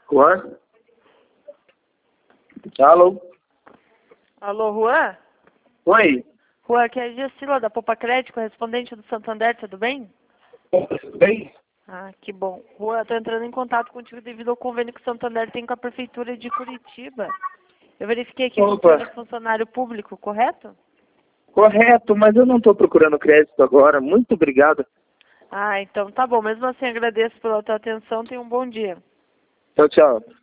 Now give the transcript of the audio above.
Juan? Alô? Alô, Juan? Oi? Juan, aqui é a Gessila da Poupa Crédito, correspondente do Santander, tudo bem? Tudo bem? Ah, que bom. Juan, estou entrando em contato contigo devido ao convênio que o Santander tem com a Prefeitura de Curitiba. Eu verifiquei aqui que o senhor é funcionário público, correto? Correto, mas eu não estou procurando crédito agora. Muito obrigado. Ah, então tá bom. Mesmo assim, agradeço pela tua atenção. Tenha um bom dia. Tchau, tchau.